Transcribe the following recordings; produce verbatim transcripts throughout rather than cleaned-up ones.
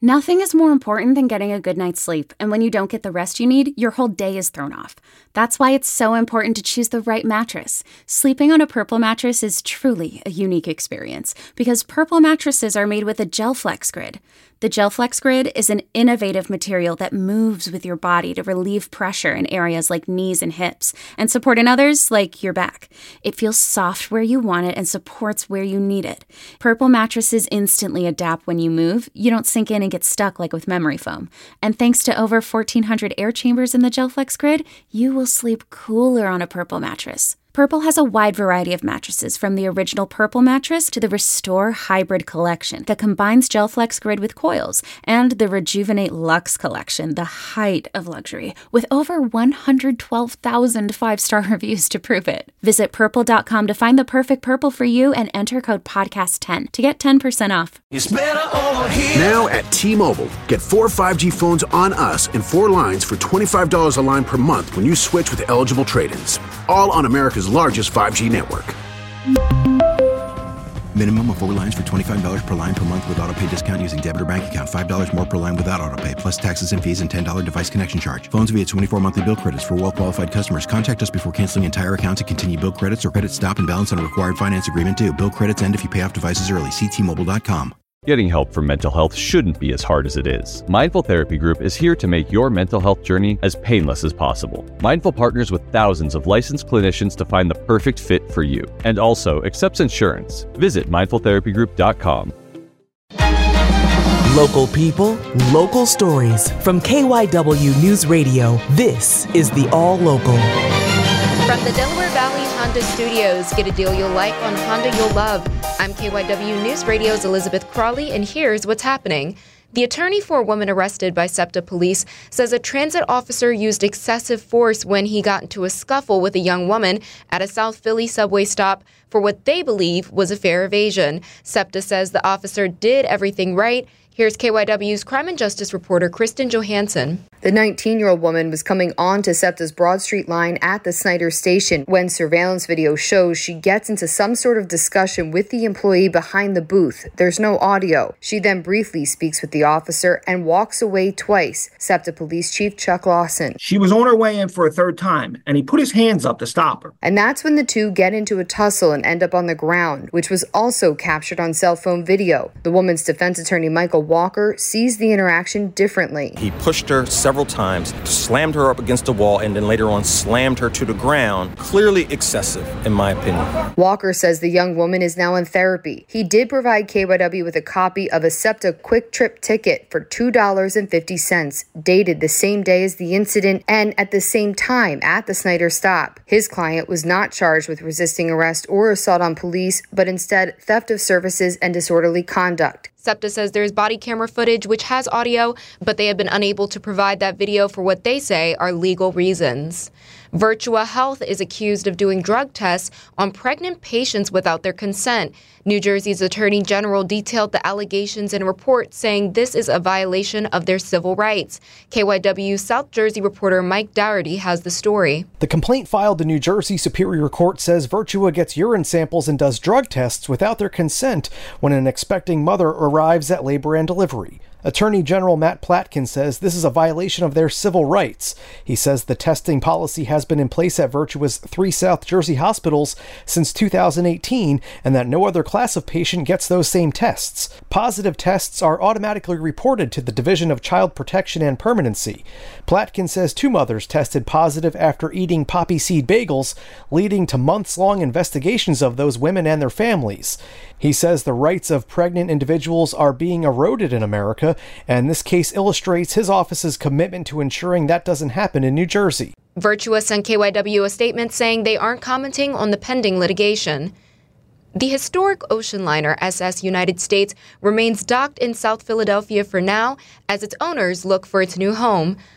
Nothing is more important than getting a good night's sleep, and when you don't get the rest you need, your whole day is thrown off. That's why it's so important to choose the right mattress. Sleeping on a Purple mattress is truly a unique experience, because Purple mattresses are made with a GelFlex Grid. The GelFlex Grid is an innovative material that moves with your body to relieve pressure in areas like knees and hips, and support in others like your back. It feels soft where you want it and supports where you need it. Purple mattresses instantly adapt when you move. You don't sink in and get stuck like with memory foam. And thanks to over fourteen hundred air chambers in the GelFlex Grid, you will sleep cooler on a Purple mattress. Purple has a wide variety of mattresses, from the original Purple mattress to the Restore Hybrid collection that combines GelFlex Grid with coils, and the Rejuvenate Luxe collection, the height of luxury, with over one hundred twelve thousand five-star reviews to prove it. Visit purple dot com to find the perfect Purple for you and enter code podcast ten to get ten percent off. It's better over here. Now at T-Mobile, get four five G phones on us and four lines for twenty-five dollars a line per month when you switch with eligible trade-ins. All on America's largest five G network. Minimum of four lines for twenty-five dollars per line per month with autopay discount using debit or bank account. five dollars more per line without autopay, plus taxes and fees and ten dollars device connection charge. Phones via twenty-four monthly bill credits for well-qualified customers. Contact us before canceling entire account to continue bill credits or credit stop and balance on a required finance agreement due. Bill credits end if you pay off devices early. See T Mobile dot com. Getting help for mental health shouldn't be as hard as it is. Mindful Therapy Group is here to make your mental health journey as painless as possible. Mindful partners with thousands of licensed clinicians to find the perfect fit for you, and also accepts insurance. Visit mindful therapy group dot com. Local people, local stories. From K Y W News Radio, this is the All Local. From the Delaware Valley Honda Studios, get a deal you'll like on Honda you'll love. I'm K Y W News Radio's Elizabeth Crawley, and here's what's happening. The attorney for a woman arrested by SEPTA police says a transit officer used excessive force when he got into a scuffle with a young woman at a South Philly subway stop for what they believe was a fare evasion. SEPTA says the officer did everything right. Here's K Y W's crime and justice reporter Kristen Johansson. The nineteen-year-old woman was coming on to SEPTA's Broad Street line at the Snyder station when surveillance video shows she gets into some sort of discussion with the employee behind the booth. There's no audio. She then briefly speaks with the officer and walks away twice. SEPTA Police Chief Chuck Lawson. She was on her way in for a third time, and he put his hands up to stop her. And that's when the two get into a tussle and end up on the ground, which was also captured on cell phone video. The woman's defense attorney, Michael Walker, sees the interaction differently. He pushed her several times, slammed her up against a wall, and then later on slammed her to the ground. Clearly excessive, in my opinion. Walker says the young woman is now in therapy. He did provide K Y W with a copy of a SEPTA Quick Trip ticket for two dollars and fifty cents, dated the same day as the incident and at the same time at the Snyder stop. His client was not charged with resisting arrest or assault on police, but instead theft of services and disorderly conduct. SEPTA says there's body camera footage which has audio, but they have been unable to provide that video for what they say are legal reasons. Virtua Health is accused of doing drug tests on pregnant patients without their consent. New Jersey's Attorney General detailed the allegations in a report saying this is a violation of their civil rights. K Y W South Jersey reporter Mike Dougherty has the story. The complaint filed in New Jersey Superior Court says Virtua gets urine samples and does drug tests without their consent when an expecting mother arrives at labor and delivery. Attorney General Matt Platkin says this is a violation of their civil rights. He says the testing policy has been in place at Virtua's three South Jersey hospitals since two thousand eighteen, and that no other class of patient gets those same tests. Positive tests are automatically reported to the Division of Child Protection and Permanency. Platkin says two mothers tested positive after eating poppy seed bagels, leading to months-long investigations of those women and their families. He says the rights of pregnant individuals are being eroded in America, and this case illustrates his office's commitment to ensuring that doesn't happen in New Jersey. Virtua sent K Y W a statement saying they aren't commenting on the pending litigation. The historic ocean liner S S United States remains docked in South Philadelphia for now as its owners look for its new home.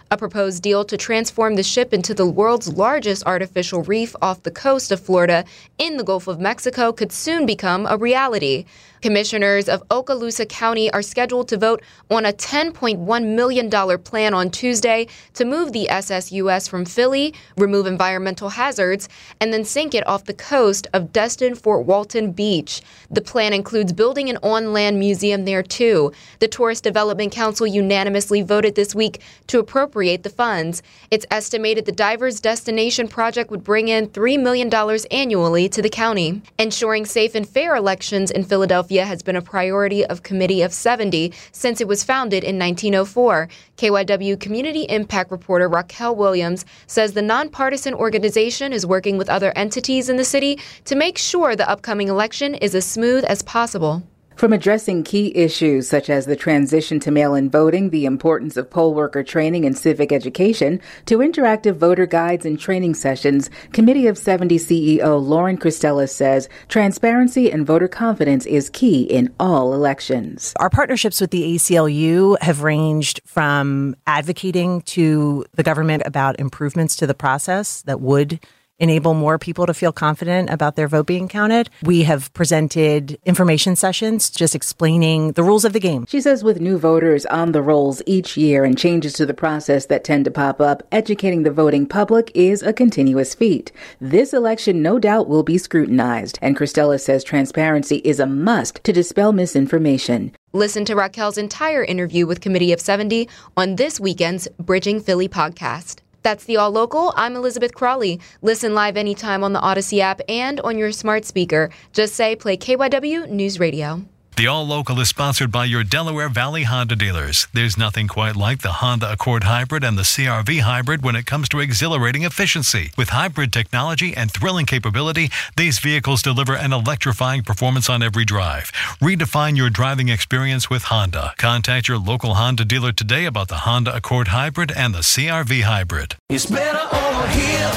A proposed deal to transform the ship into the world's largest artificial reef off the coast of Florida in the Gulf of Mexico could soon become a reality. Commissioners of Okaloosa County are scheduled to vote on a ten point one million dollars plan on Tuesday to move the S S U S from Philly, remove environmental hazards, and then sink it off the coast of Destin-Fort Walton Beach. The plan includes building an on-land museum there, too. The Tourist Development Council unanimously voted this week to appropriate the funds. It's estimated the Divers Destination project would bring in three million dollars annually to the county. Ensuring safe and fair elections in Philadelphia has been a priority of Committee of seventy since it was founded in nineteen oh four. K Y W Community Impact reporter Raquel Williams says the nonpartisan organization is working with other entities in the city to make sure the upcoming election is as smooth as possible. From addressing key issues such as the transition to mail-in voting, the importance of poll worker training and civic education, to interactive voter guides and training sessions, Committee of seventy C E O Lauren Christella says transparency and voter confidence is key in all elections. Our partnerships with the A C L U have ranged from advocating to the government about improvements to the process that would enable more people to feel confident about their vote being counted. We have presented information sessions just explaining the rules of the game. She says with new voters on the rolls each year and changes to the process that tend to pop up, educating the voting public is a continuous feat. This election no doubt will be scrutinized, and Christella says transparency is a must to dispel misinformation. Listen to Raquel's entire interview with Committee of seventy on this weekend's Bridging Philly podcast. That's the All Local. I'm Elizabeth Crawley. Listen live anytime on the Odyssey app and on your smart speaker. Just say play K Y W News Radio. The All Local is sponsored by your Delaware Valley Honda dealers. There's nothing quite like the Honda Accord Hybrid and the C R V Hybrid when it comes to exhilarating efficiency. With hybrid technology and thrilling capability, these vehicles deliver an electrifying performance on every drive. Redefine your driving experience with Honda. Contact your local Honda dealer today about the Honda Accord Hybrid and the C R V Hybrid. It's better over here.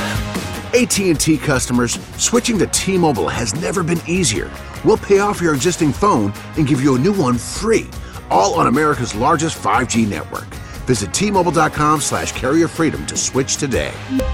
A T and T customers, switching to T-Mobile has never been easier. We'll pay off your existing phone and give you a new one free, all on America's largest five G network. Visit T-Mobile.com slash carrier freedom to switch today.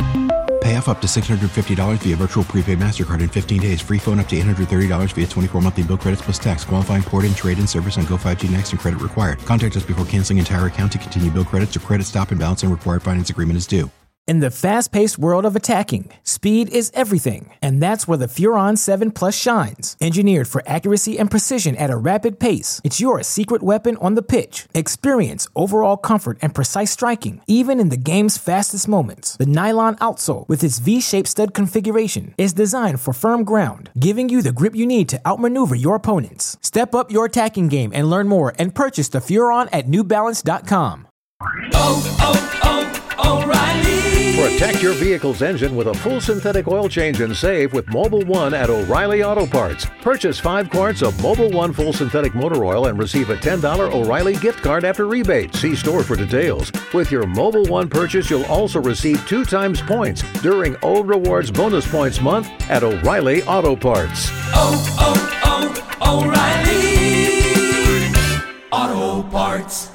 Pay off up to six hundred fifty dollars via virtual prepaid MasterCard in fifteen days. Free phone up to eight hundred thirty dollars via twenty-four monthly bill credits plus tax. Qualifying port-in, trade-in service on Go five G Next and credit required. Contact us before canceling entire account to continue bill credits or credit stop and balance and required finance agreement is due. In the fast-paced world of attacking, speed is everything, and that's where the Furon seven Plus shines. Engineered for accuracy and precision at a rapid pace, it's your secret weapon on the pitch. Experience overall comfort and precise striking, even in the game's fastest moments. The nylon outsole, with its V-shaped stud configuration, is designed for firm ground, giving you the grip you need to outmaneuver your opponents. Step up your attacking game and learn more and purchase the Furon at New Balance dot com. Oh, oh, oh, O'Reilly! Protect your vehicle's engine with a full synthetic oil change and save with Mobil one at O'Reilly Auto Parts. Purchase five quarts of Mobil one full synthetic motor oil and receive a ten dollars O'Reilly gift card after rebate. See store for details. With your Mobil one purchase, you'll also receive two times points during O Rewards Bonus Points Month at O'Reilly Auto Parts. Oh, oh, oh, O'Reilly Auto Parts.